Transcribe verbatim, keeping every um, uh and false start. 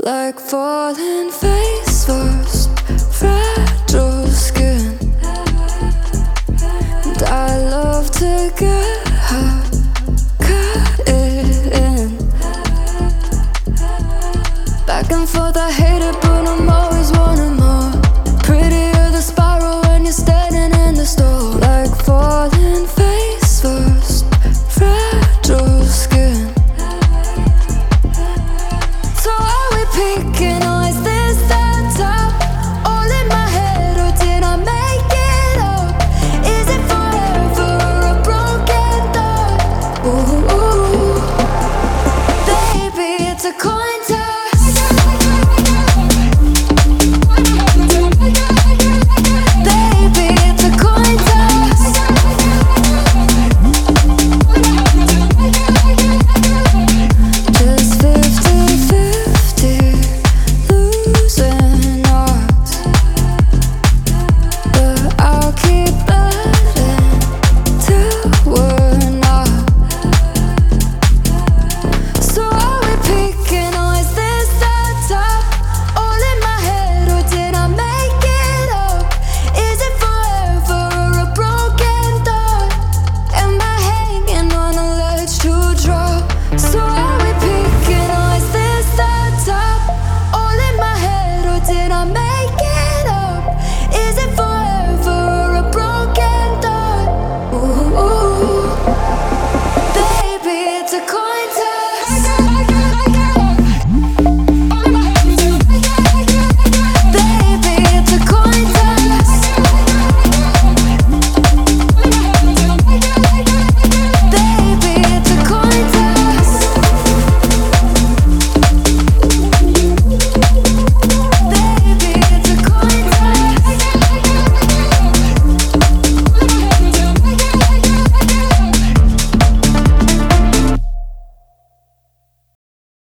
Like falling face first, fragile skin. And I love to get hot, cut it in. Back and forth, I hate it, but I'm always wanting more. Prettier the spiral when you're standing in the store. Like falling face first, fragile skin. So are we peeking